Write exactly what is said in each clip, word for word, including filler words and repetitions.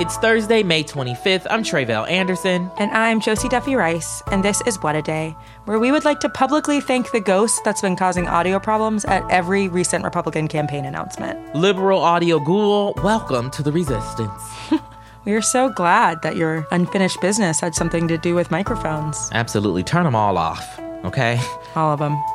It's Thursday, May twenty-fifth. I'm Tre'vell Anderson. And I'm Josie Duffy Rice, and this is What a Day, where we would like to publicly thank the ghost that's been causing audio problems at every recent Republican campaign announcement. Liberal audio ghoul, welcome to the resistance. We are so glad that your unfinished business had something to do with microphones. Absolutely. Turn them all off, okay? All of them.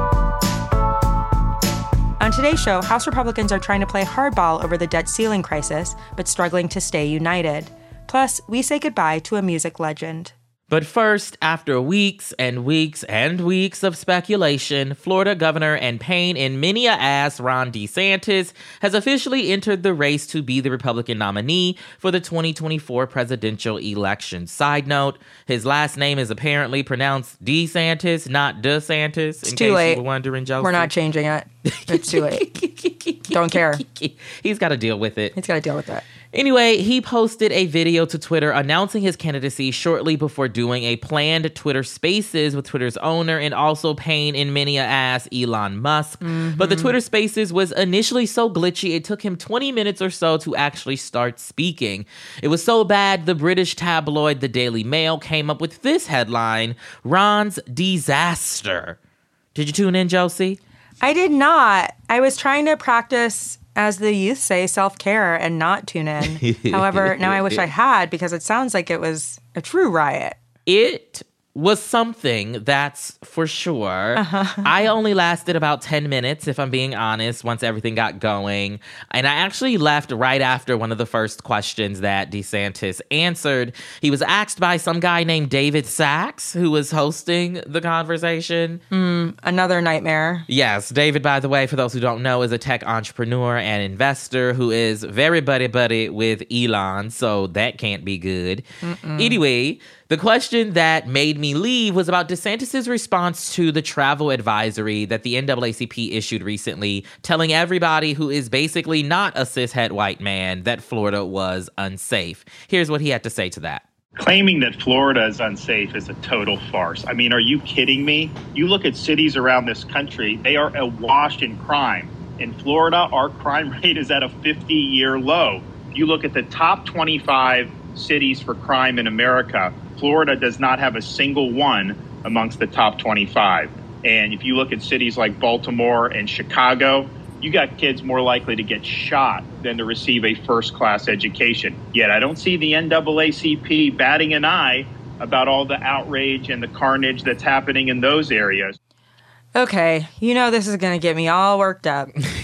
On today's show, House Republicans are trying to play hardball over the debt ceiling crisis, but struggling to stay united. Plus, we say goodbye to a music legend. But first, after weeks and weeks and weeks of speculation, Florida Governor and pain in many a ass Ron DeSantis has officially entered the race to be the Republican nominee for the twenty twenty-four presidential election. Side note, his last name is apparently pronounced DeSantis, not DeSantis. It's in too case late. You were wondering, Josie. We're not changing it. It's too late. Don't care. He's got to deal with it. He's got to deal with that. Anyway, he posted a video to Twitter announcing his candidacy shortly before doing a planned Twitter Spaces with Twitter's owner and also pain in many a ass Elon Musk. Mm-hmm. But the Twitter Spaces was initially so glitchy, it took him twenty minutes or so to actually start speaking. It was so bad, the British tabloid The Daily Mail came up with this headline, Ron's Disaster. Did you tune in, Josie? I did not. I was trying to practice, as the youth say, self-care and not tune in. However, now I wish I had, because it sounds like it was a true riot. It was something, that's for sure. Uh-huh. I only lasted about ten minutes, if I'm being honest, once everything got going. And I actually left right after one of the first questions that DeSantis answered. He was asked by some guy named David Sachs, who was hosting the conversation. Mm, another nightmare. Yes, David, by the way, for those who don't know, is a tech entrepreneur and investor who is very buddy-buddy with Elon, so that can't be good. Mm-mm. Anyway, the question that made me leave was about DeSantis' response to the travel advisory that the N double A C P issued recently, telling everybody who is basically not a cishet white man that Florida was unsafe. Here's what he had to say to that. Claiming that Florida is unsafe is a total farce. I mean, are you kidding me? You look at cities around this country, they are awash in crime. In Florida, our crime rate is at a fifty-year low. You look at the top twenty-five cities for crime in America, Florida does not have a single one amongst the top twenty-five. And if you look at cities like Baltimore and Chicago, you got kids more likely to get shot than to receive a first-class education. Yet I don't see the N double A C P batting an eye about all the outrage and the carnage that's happening in those areas. Okay, you know this is going to get me all worked up.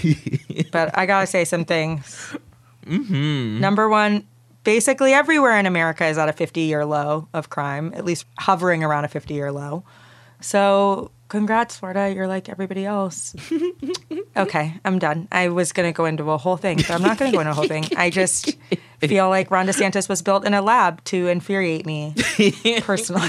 But I got to say some things. Mm-hmm. Number one, basically everywhere in America is at a fifty-year low of crime, at least hovering around a fifty-year low. So congrats, Florida. You're like everybody else. Okay, I'm done. I was going to go into a whole thing, but I'm not going to go into a whole thing. I just feel like Ron DeSantis was built in a lab to infuriate me personally.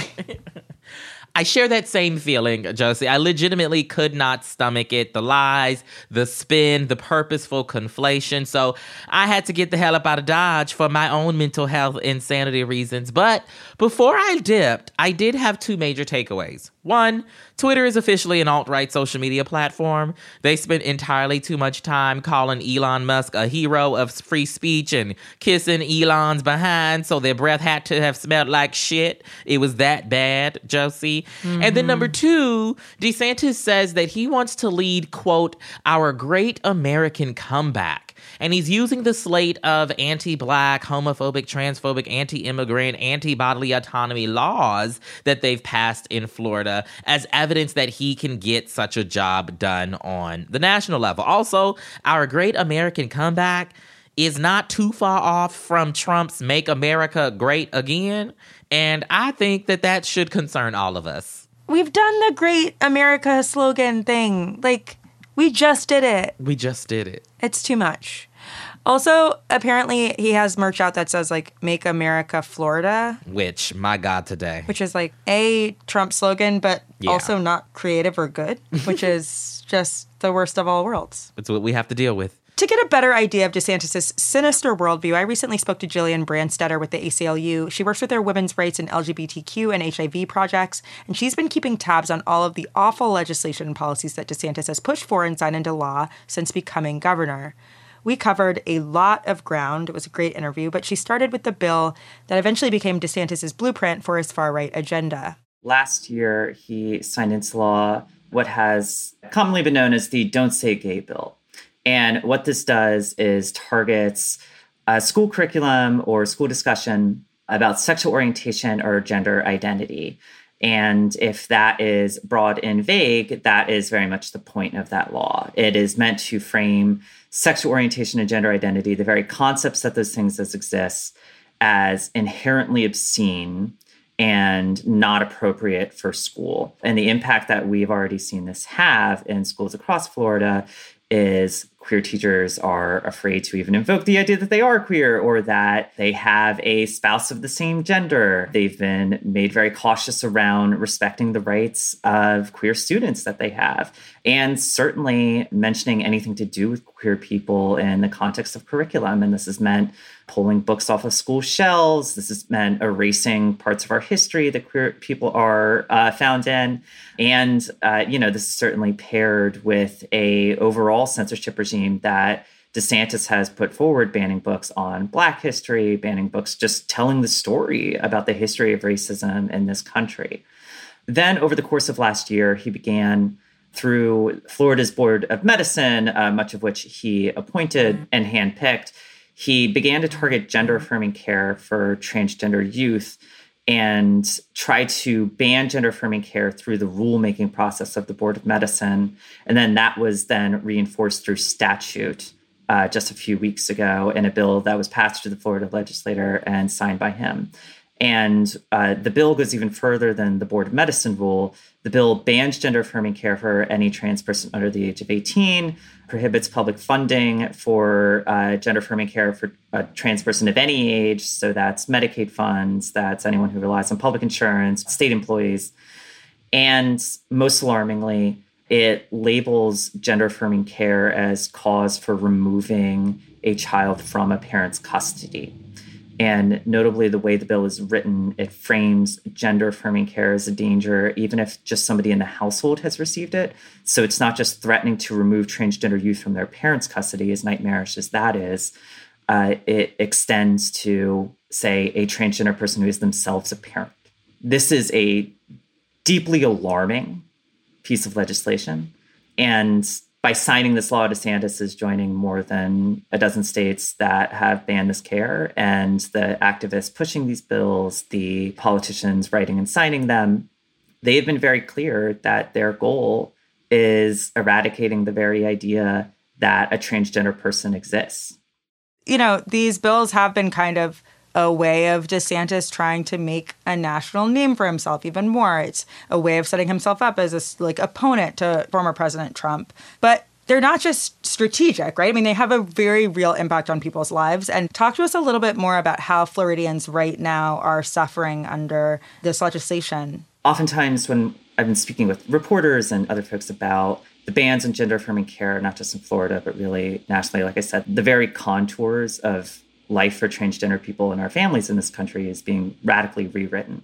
I share that same feeling, Josie. I legitimately could not stomach it. The lies, the spin, the purposeful conflation. So I had to get the hell up out of Dodge for my own mental health insanity reasons. But before I dipped, I did have two major takeaways. One, Twitter is officially an alt-right social media platform. They spent entirely too much time calling Elon Musk a hero of free speech and kissing Elon's behind, so their breath had to have smelled like shit. It was that bad, Josie. Mm-hmm. And then number two, DeSantis says that he wants to lead, quote, our great American comeback. And he's using the slate of anti-black, homophobic, transphobic, anti-immigrant, anti-bodily autonomy laws that they've passed in Florida as evidence that he can get such a job done on the national level. Also, our great American comeback is not too far off from Trump's Make America Great Again. And I think that that should concern all of us. We've done the Great America slogan thing. Like, we just did it. We just did it. It's too much. Also, apparently, he has merch out that says, like, Make America Florida. Which, my God, today. Which is, like, a Trump slogan, but yeah. also not creative or good, which is just the worst of all worlds. It's what we have to deal with. To get a better idea of DeSantis' sinister worldview, I recently spoke to Jillian Brandstetter with the A C L U. She works with their women's rights and L G B T Q and H I V projects, and she's been keeping tabs on all of the awful legislation and policies that DeSantis has pushed for and signed into law since becoming governor. We covered a lot of ground. It was a great interview, but she started with the bill that eventually became DeSantis' blueprint for his far-right agenda. Last year, he signed into law what has commonly been known as the Don't Say Gay bill. And what this does is targets a school curriculum or school discussion about sexual orientation or gender identity. And if that is broad and vague, that is very much the point of that law. It is meant to frame sexual orientation and gender identity, the very concepts that those things exist, as inherently obscene and not appropriate for school. And the impact that we've already seen this have in schools across Florida is queer teachers are afraid to even invoke the idea that they are queer or that they have a spouse of the same gender. They've been made very cautious around respecting the rights of queer students that they have, and certainly mentioning anything to do with queer people in the context of curriculum. And this has meant pulling books off of school shelves. This has meant erasing parts of our history that queer people are uh, found in. And, uh, you know, this is certainly paired with a overall censorship regime that DeSantis has put forward, banning books on Black history, banning books just telling the story about the history of racism in this country. Then over the course of last year, he began through Florida's Board of Medicine, uh, much of which he appointed and handpicked. He began to target gender-affirming care for transgender youth and try to ban gender-affirming care through the rulemaking process of the Board of Medicine. And then that was then reinforced through statute uh, just a few weeks ago in a bill that was passed through the Florida legislature and signed by him. And uh, the bill goes even further than the Board of Medicine rule. The bill bans gender-affirming care for any trans person under the age of eighteen, prohibits public funding for uh, gender-affirming care for a trans person of any age. So that's Medicaid funds, that's anyone who relies on public insurance, state employees. And most alarmingly, it labels gender-affirming care as cause for removing a child from a parent's custody. And notably, the way the bill is written, it frames gender-affirming care as a danger, even if just somebody in the household has received it. So it's not just threatening to remove transgender youth from their parents' custody, as nightmarish as that is. Uh, it extends to, say, a transgender person who is themselves a parent. This is a deeply alarming piece of legislation. And by signing this law, DeSantis is joining more than a dozen states that have banned this care. And the activists pushing these bills, the politicians writing and signing them, they have been very clear that their goal is eradicating the very idea that a transgender person exists. You know, these bills have been kind of a way of DeSantis trying to make a national name for himself even more. It's a way of setting himself up as a like opponent to former President Trump. But they're not just strategic, right? I mean, they have a very real impact on people's lives. And talk to us a little bit more about how Floridians right now are suffering under this legislation. Oftentimes when I've been speaking with reporters and other folks about the bans on gender-affirming care, not just in Florida, but really nationally, like I said, the very contours of life for transgender people and our families in this country is being radically rewritten.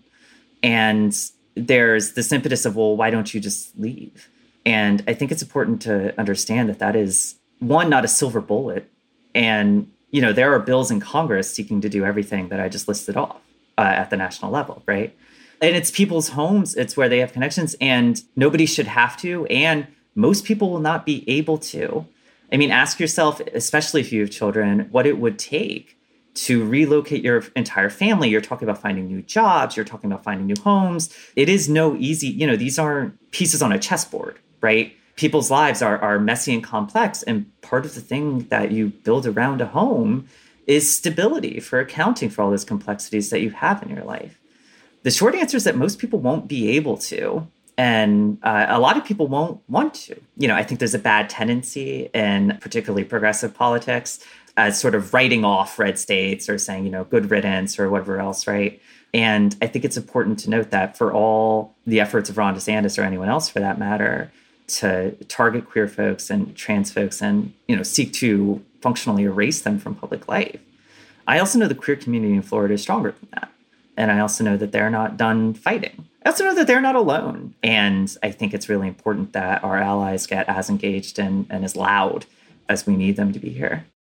And there's this impetus of, well, why don't you just leave? And I think it's important to understand that that is, one, not a silver bullet. And, you know, there are bills in Congress seeking to do everything that I just listed off uh, at the national level, right? And it's people's homes. It's where they have connections, and nobody should have to. And most people will not be able to. I mean, ask yourself, especially if you have children, what it would take to relocate your entire family. You're talking about finding new jobs. You're talking about finding new homes. It is no easy, you know, these aren't pieces on a chessboard, right? People's lives are, are messy and complex. And part of the thing that you build around a home is stability for accounting for all those complexities that you have in your life. The short answer is that most people won't be able to. And uh, a lot of people won't want to. You know, I think there's a bad tendency in particularly progressive politics as sort of writing off red states or saying, you know, good riddance or whatever else, right? And I think it's important to note that for all the efforts of Ron DeSantis or anyone else for that matter to target queer folks and trans folks and, you know, seek to functionally erase them from public life, I also know the queer community in Florida is stronger than that. And I also know that they're not done fighting. I also know that they're not alone. And I think it's really important that our allies get as engaged and, and as loud as we need them to be here.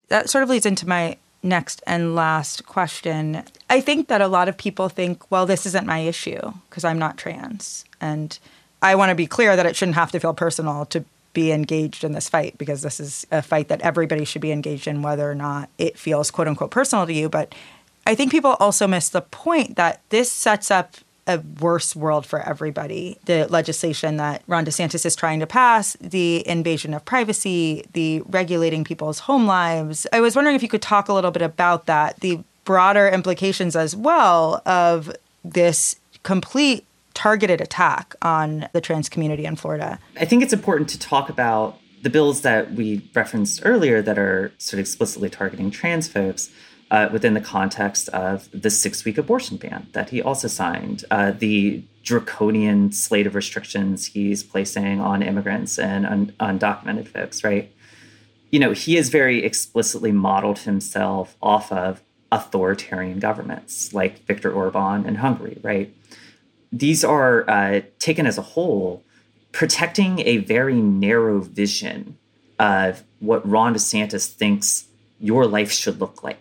That sort of leads into my next and last question. I think that a lot of people think, well, this isn't my issue because I'm not trans. And I want to be clear that it shouldn't have to feel personal to be engaged in this fight, because this is a fight that everybody should be engaged in, whether or not it feels quote unquote personal to you. But I think people also miss the point that this sets up a worse world for everybody. The legislation that Ron DeSantis is trying to pass, the invasion of privacy, the regulating people's home lives. I was wondering if you could talk a little bit about that, the broader implications as well of this complete targeted attack on the trans community in Florida. I think it's important to talk about the bills that we referenced earlier that are sort of explicitly targeting trans folks uh, within the context of the six-week abortion ban that he also signed, uh, the draconian slate of restrictions he's placing on immigrants and un- undocumented folks, right? You know, he has very explicitly modeled himself off of authoritarian governments like Viktor Orban in Hungary, right? These are, uh, taken as a whole, protecting a very narrow vision of what Ron DeSantis thinks your life should look like,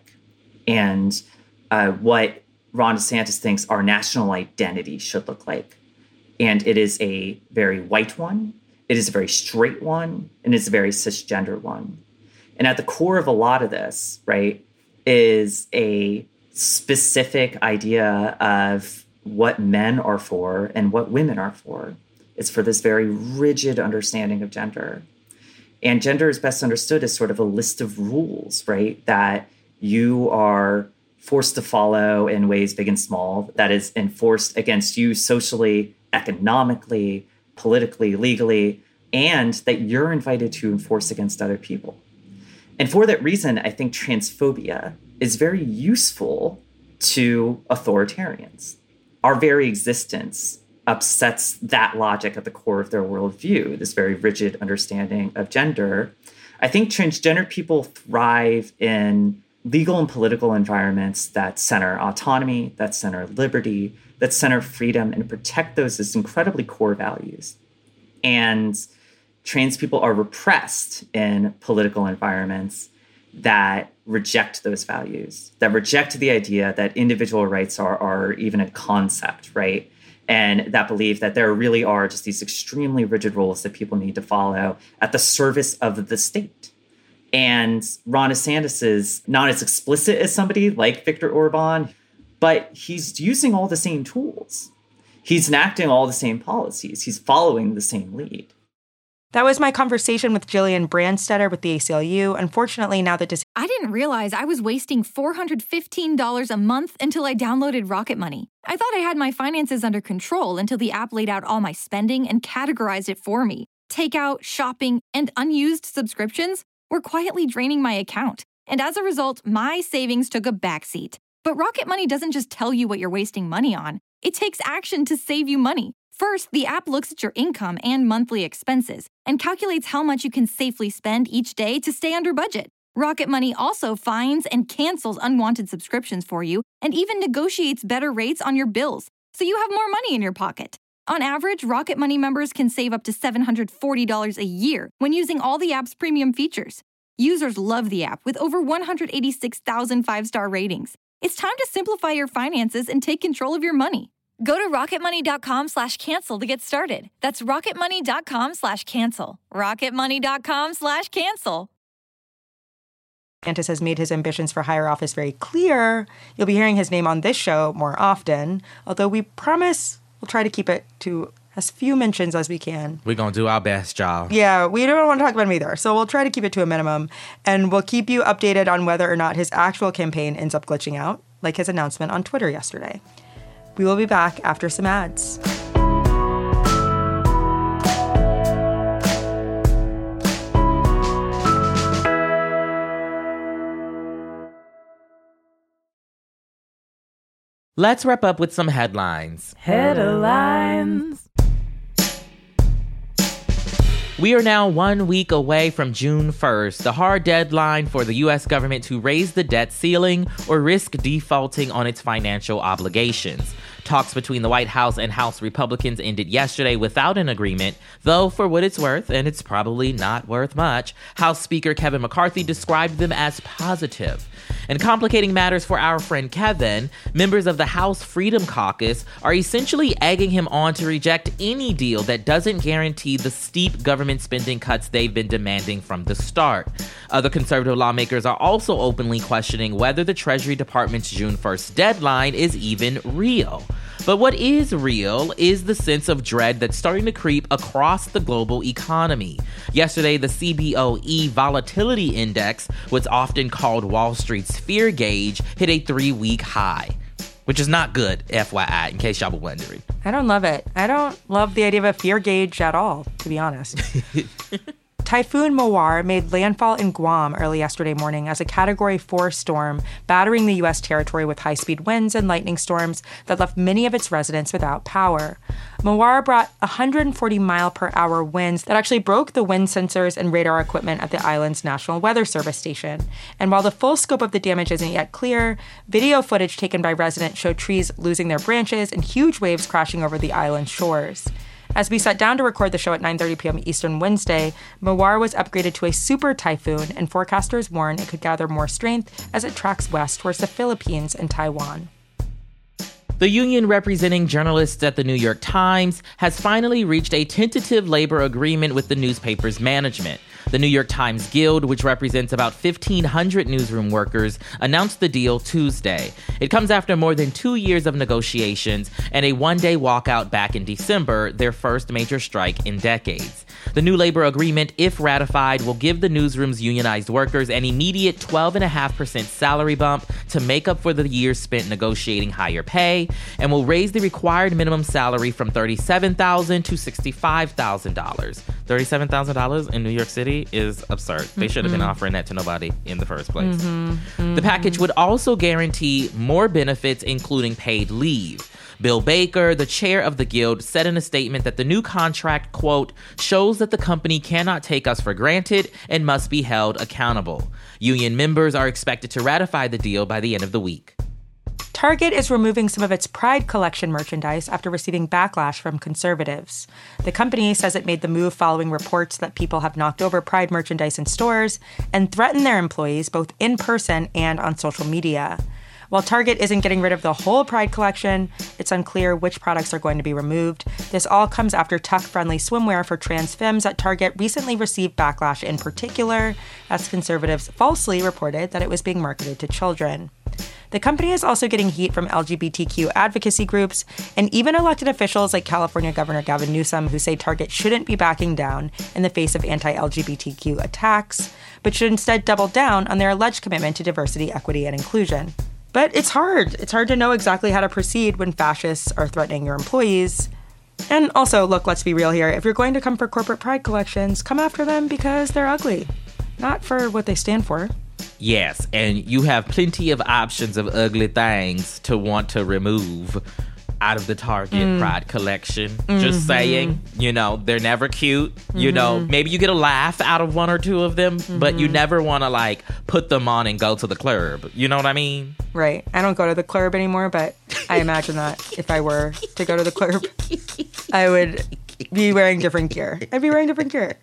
and uh, what Ron DeSantis thinks our national identity should look like. And it is a very white one, it is a very straight one, and it's a very cisgender one. And at the core of a lot of this, right, is a specific idea of what men are for and what women are for. It's for this very rigid understanding of gender. And gender is best understood as sort of a list of rules, right, that you are forced to follow in ways big and small, that is enforced against you socially, economically, politically, legally, and that you're invited to enforce against other people. And for that reason, I think transphobia is very useful to authoritarians. Our very existence upsets that logic at the core of their worldview, this very rigid understanding of gender. I think transgender people thrive in legal and political environments that center autonomy, that center liberty, that center freedom, and protect those as incredibly core values. And trans people are repressed in political environments that reject those values, that reject the idea that individual rights are, are even a concept, right? And that believe that there really are just these extremely rigid rules that people need to follow at the service of the state. And Ron DeSantis is not as explicit as somebody like Viktor Orban, but he's using all the same tools. He's enacting all the same policies. He's following the same lead. That was my conversation with Jillian Brandstetter with the A C L U. Unfortunately, now that dis- I didn't realize I was wasting four hundred fifteen dollars a month until I downloaded Rocket Money. I thought I had my finances under control until the app laid out all my spending and categorized it for me. Takeout, shopping, and unused subscriptions were quietly draining my account. And as a result, my savings took a backseat. But Rocket Money doesn't just tell you what you're wasting money on. It takes action to save you money. First, the app looks at your income and monthly expenses and calculates how much you can safely spend each day to stay under budget. Rocket Money also finds and cancels unwanted subscriptions for you and even negotiates better rates on your bills, so you have more money in your pocket. On average, Rocket Money members can save up to seven hundred forty dollars a year when using all the app's premium features. Users love the app with over one hundred eighty-six thousand five-star ratings. It's time to simplify your finances and take control of your money. Go to rocketmoney.com slash cancel to get started. That's rocketmoney.com slash cancel. rocketmoney.com slash cancel. DeSantis has made his ambitions for higher office very clear. You'll be hearing his name on this show more often, although we promise we'll try to keep it to as few mentions as we can. We're going to do our best, y'all. Yeah, we don't want to talk about him either, so we'll try to keep it to a minimum, and we'll keep you updated on whether or not his actual campaign ends up glitching out, like his announcement on Twitter yesterday. We will be back after some ads. Let's wrap up with some headlines. Headlines. We are now one week away from June first, the hard deadline for the U S government to raise the debt ceiling or risk defaulting on its financial obligations. Talks between the White House and House Republicans ended yesterday without an agreement, though for what it's worth, and it's probably not worth much, House Speaker Kevin McCarthy described them as positive. And complicating matters for our friend Kevin, members of the House Freedom Caucus are essentially egging him on to reject any deal that doesn't guarantee the steep government spending cuts they've been demanding from the start. Other conservative lawmakers are also openly questioning whether the Treasury Department's June first deadline is even real. But what is real is the sense of dread that's starting to creep across the global economy. Yesterday, the C B O E Volatility Index, what's often called Wall Street's fear gauge, hit a three-week high, which is not good, F Y I, in case y'all were wondering. I don't love it. I don't love the idea of a fear gauge at all, to be honest. Typhoon Mawar made landfall in Guam early yesterday morning as a Category four storm, battering the U S territory with high-speed winds and lightning storms that left many of its residents without power. Mawar brought one hundred forty mile per hour winds that actually broke the wind sensors and radar equipment at the island's National Weather Service station. And while the full scope of the damage isn't yet clear, video footage taken by residents showed trees losing their branches and huge waves crashing over the island's shores. As we sat down to record the show at nine thirty p.m. Eastern Wednesday, Mawar was upgraded to a super typhoon, and forecasters warn it could gather more strength as it tracks west towards the Philippines and Taiwan. The union representing journalists at the New York Times has finally reached a tentative labor agreement with the newspaper's management. The New York Times Guild, which represents about fifteen hundred newsroom workers, announced the deal Tuesday. It comes after more than two years of negotiations and a one-day walkout back in December, their first major strike in decades. The new labor agreement, if ratified, will give the newsroom's unionized workers an immediate twelve point five percent salary bump to make up for the years spent negotiating higher pay, and will raise the required minimum salary from thirty-seven thousand dollars to sixty-five thousand dollars. thirty-seven thousand dollars in New York City is absurd. They should have been offering that to nobody in the first place. Mm-hmm. Mm-hmm. The package would also guarantee more benefits, including paid leave. Bill Baker, the chair of the Guild, said in a statement that the new contract, quote, shows that the company cannot take us for granted and must be held accountable. Union members are expected to ratify the deal by the end of the week. Target is removing some of its Pride collection merchandise after receiving backlash from conservatives. The company says it made the move following reports that people have knocked over Pride merchandise in stores and threatened their employees both in person and on social media. While Target isn't getting rid of the whole Pride collection, it's unclear which products are going to be removed. This all comes after tuck-friendly swimwear for trans femmes at Target recently received backlash, in particular, as conservatives falsely reported that it was being marketed to children. The company is also getting heat from L G B T Q advocacy groups and even elected officials like California Governor Gavin Newsom, who say Target shouldn't be backing down in the face of anti-L G B T Q attacks, but should instead double down on their alleged commitment to diversity, equity, and inclusion. But it's hard. It's hard to know exactly how to proceed when fascists are threatening your employees. And also, look, let's be real here. If you're going to come for corporate Pride collections, come after them because they're ugly, not for what they stand for. Yes, and you have plenty of options of ugly things to want to remove out of the Target mm. Pride collection. Mm-hmm. Just saying, you know, they're never cute. Mm-hmm. You know, maybe you get a laugh out of one or two of them, mm-hmm. but you never want to, like, put them on and go to the club. You know what I mean? Right. I don't go to the club anymore, but I imagine that if I were to go to the club, I would be wearing different gear. I'd be wearing different gear.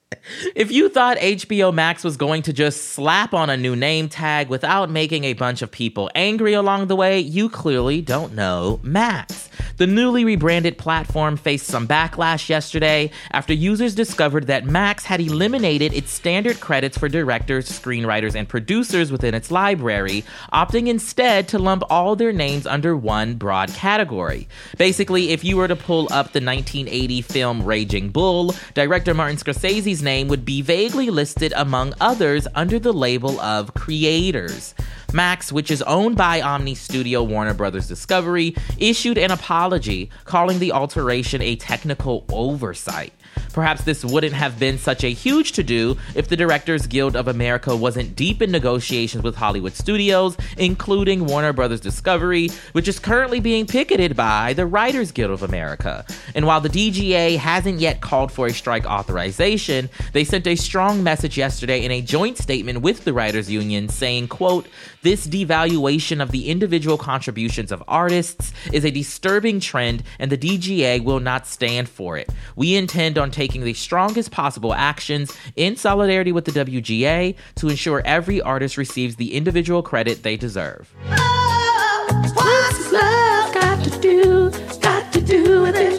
If you thought H B O Max was going to just slap on a new name tag without making a bunch of people angry along the way, you clearly don't know Max. The newly rebranded platform faced some backlash yesterday after users discovered that Max had eliminated its standard credits for directors, screenwriters, and producers within its library, opting instead to lump all their names under one broad category. Basically, if you were to pull up the nineteen eighty film Raging Bull, director Martin Scorsese's name would be vaguely listed among others under the label of creators. Max, which is owned by Omni Studio Warner Brothers Discovery, issued an apology, calling the alteration a technical oversight. Perhaps this wouldn't have been such a huge to-do if the Directors Guild of America wasn't deep in negotiations with Hollywood studios, including Warner Brothers Discovery, which is currently being picketed by the Writers Guild of America. And while the D G A hasn't yet called for a strike authorization, they sent a strong message yesterday in a joint statement with the Writers Union saying, quote, "This devaluation of the individual contributions of artists is a disturbing trend, and the D G A will not stand for it. We intend on taking the strongest possible actions in solidarity with the W G A to ensure every artist receives the individual credit they deserve." Oh, what's love got to do, got to do with it?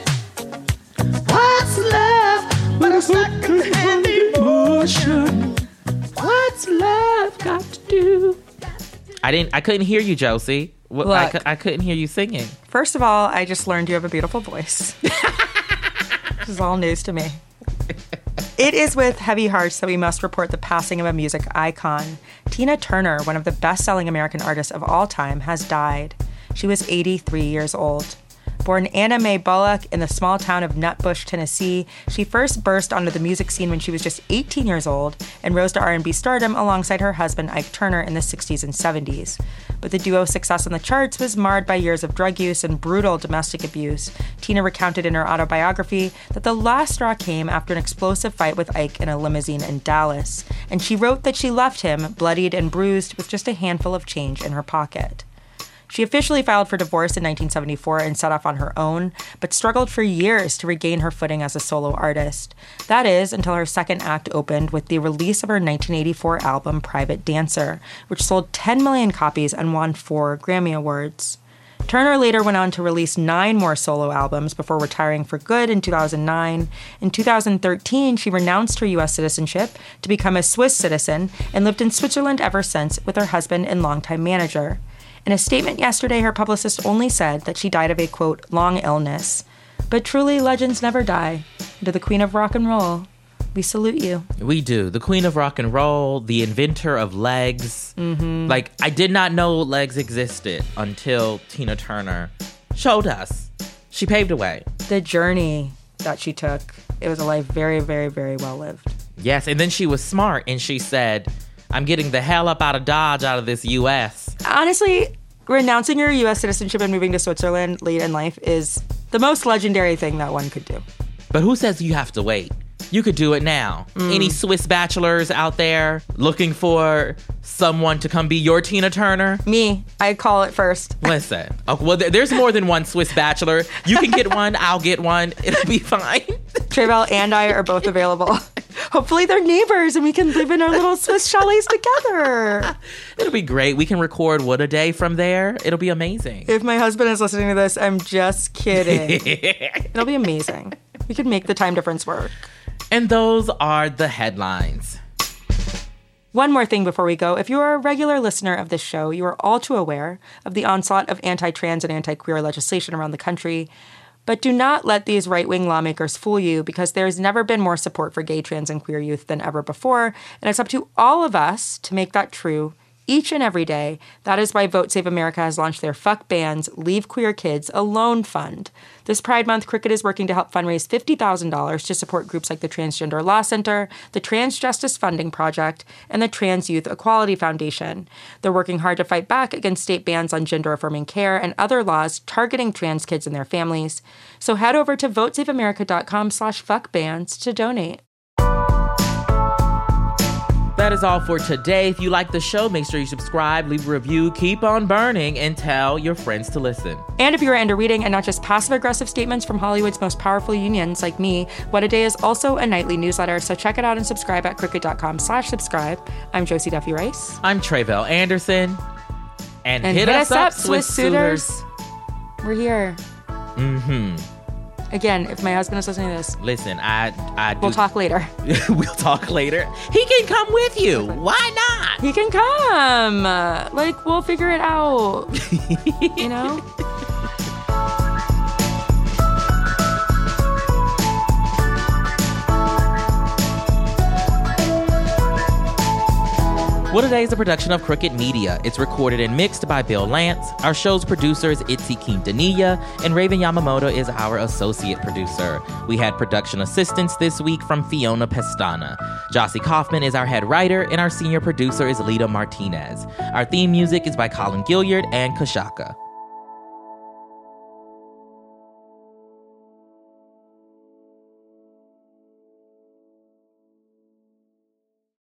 What's love but a second-hand emotion? What's love got to do? I didn't. I couldn't hear you, Josie. What, I, Look. cou- I couldn't hear you singing. First of all, I just learned you have a beautiful voice. This is all news to me. It is with heavy hearts that we must report the passing of a music icon. Tina Turner, one of the best-selling American artists of all time, has died. She was eighty-three years old. Born Anna Mae Bullock in the small town of Nutbush, Tennessee, she first burst onto the music scene when she was just eighteen years old and rose to R and B stardom alongside her husband Ike Turner in the sixties and seventies. But the duo's success on the charts was marred by years of drug use and brutal domestic abuse. Tina recounted in her autobiography that the last straw came after an explosive fight with Ike in a limousine in Dallas, and she wrote that she left him, bloodied and bruised, with just a handful of change in her pocket. She officially filed for divorce in nineteen seventy-four and set off on her own, but struggled for years to regain her footing as a solo artist. That is, until her second act opened with the release of her nineteen eighty-four album, Private Dancer, which sold ten million copies and won four Grammy Awards. Turner later went on to release nine more solo albums before retiring for good in two thousand nine. In two thousand thirteen, she renounced her U S citizenship to become a Swiss citizen and lived in Switzerland ever since with her husband and longtime manager. In a statement yesterday, her publicist only said that she died of a, quote, long illness. But truly, legends never die. To the queen of rock and roll, we salute you. We do. The queen of rock and roll, the inventor of legs. Mm-hmm. Like, I did not know legs existed until Tina Turner showed us. She paved the way. The journey that she took, it was a life very, very, very well lived. Yes, and then she was smart, and she said, I'm getting the hell up out of Dodge, out of this U S Honestly, renouncing your U S citizenship and moving to Switzerland late in life is the most legendary thing that one could do. But who says you have to wait? You could do it now. Mm. Any Swiss bachelors out there looking for someone to come be your Tina Turner? Me. I call it first. Listen. Oh, well, there, there's more than one Swiss bachelor. You can get one. I'll get one. It'll be fine. Tre'vell and I are both available. Hopefully they're neighbors and we can live in our little Swiss chalets together. It'll be great. We can record What a Day from there. It'll be amazing. If my husband is listening to this, I'm just kidding. It'll be amazing. We could make the time difference work. And those are the headlines. One more thing before we go. If you are a regular listener of this show, you are all too aware of the onslaught of anti-trans and anti-queer legislation around the country. But do not let these right-wing lawmakers fool you, because there's never been more support for gay, trans, and queer youth than ever before. And it's up to all of us to make that true each and every day. That is why Vote Save America has launched their Fuck Bans, Leave Queer Kids Alone Fund. This Pride Month, Cricket is working to help fundraise fifty thousand dollars to support groups like the Transgender Law Center, the Trans Justice Funding Project, and the Trans Youth Equality Foundation. They're working hard to fight back against state bans on gender-affirming care and other laws targeting trans kids and their families. So head over to votesaveamerica.com slash fuckbans to donate. That is all for today. If you like the show, make sure you subscribe, leave a review, keep on burning, and tell your friends to listen. And if you are into reading and not just passive-aggressive statements from Hollywood's most powerful unions like me, What a Day is also a nightly newsletter, so check it out and subscribe at cricket.com slash subscribe. I'm Josie Duffy Rice. I'm Tre'vell Anderson. And, And hit, us up, Swiss Suitors. We're here. Mm-hmm. Again, if my husband is listening to this, Listen, I... I do, we'll talk later. We'll talk later. He can come with you. Why not? He can come. Uh, like, we'll figure it out. You know? What A Day is a production of Crooked Media. It's recorded and mixed by Bill Lance. Our show's producer is Itzi Quintanilla, and Raven Yamamoto is our associate producer. We had production assistance this week from Fiona Pestana. Jossie Kaufman is our head writer, and our senior producer is Lita Martinez. Our theme music is by Colin Gilliard and Kashaka.